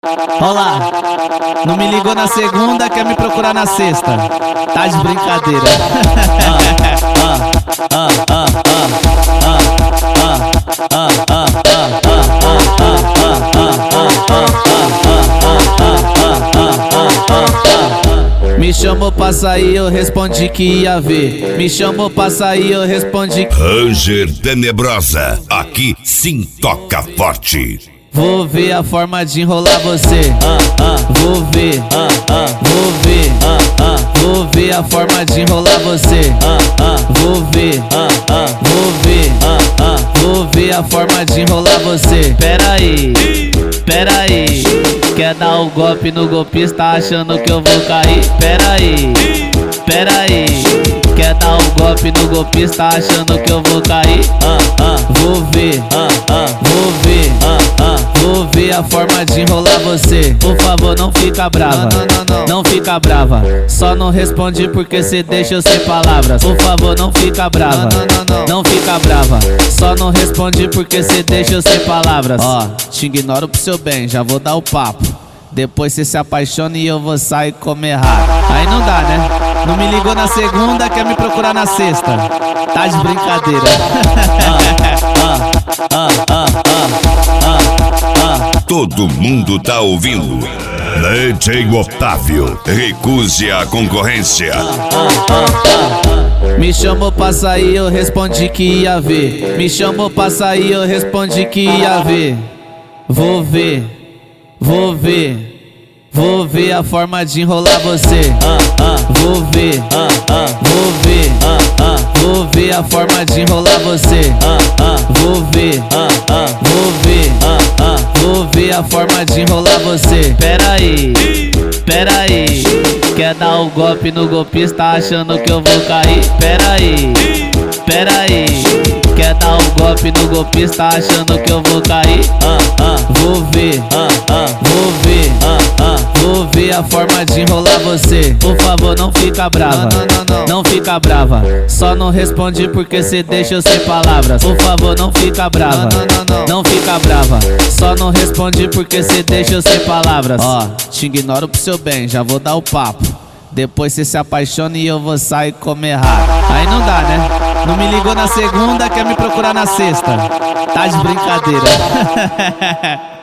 Olá, não me ligou na segunda, quer me procurar na sexta. Tá de brincadeira. Me chamou pra sair, eu respondi que ia ver. Me chamou pra sair, eu respondi que... Ranger Tenebrosa, aqui sim toca forte. Vou ver a forma de enrolar você. Vou ver, vou ver, vou ver a forma de enrolar você. Vou ver, vou ver, vou ver a forma de enrolar você. Pera aí, quer dar o golpe no golpista achando que eu vou cair? Pera aí, quer dar o golpe no golpista achando que eu vou cair? Vou ver, vou ver, vou ver a forma de enrolar você. Por favor, não fica brava, não fica brava. Só não responde porque cê deixa eu sem palavras. Por favor, não fica brava, não fica brava. Só não responde porque cê deixa eu sem palavras. Ó, te ignoro pro seu bem, já vou dar o papo. Depois cê se apaixona e eu vou sair comer rato. Aí não dá, né? Não me ligou na segunda, quer me procurar na sexta. Tá de brincadeira. Todo mundo tá ouvindo. DJ Otávio, recuse a concorrência. Me chamou pra sair, eu respondi que ia ver. Me chamou pra sair, eu respondi que ia ver. Vou ver, vou ver, vou ver a forma de enrolar você. Vou ver, vou ver, vou ver a forma de enrolar você. Vou ver, vou ver, vou ver a forma de enrolar você. Pera aí, quer dar o golpe no golpista achando que eu vou cair? Pera aí, quer dar o golpe no golpista achando que eu vou cair? Vou ver, vou ver, vou ver a forma de enrolar você. Por favor, não fica brava, não fica brava. Só não responde porque cê deixa eu sem palavras. Por favor, não fica brava, não fica brava. Só não responde porque cê deixa eu sem palavras. Ó, te ignoro pro seu bem, já vou dar o papo. Depois cê se apaixona e eu vou sair comer rato. Aí não dá, né? Não me ligou na segunda, quer me procurar na sexta. Tá de brincadeira.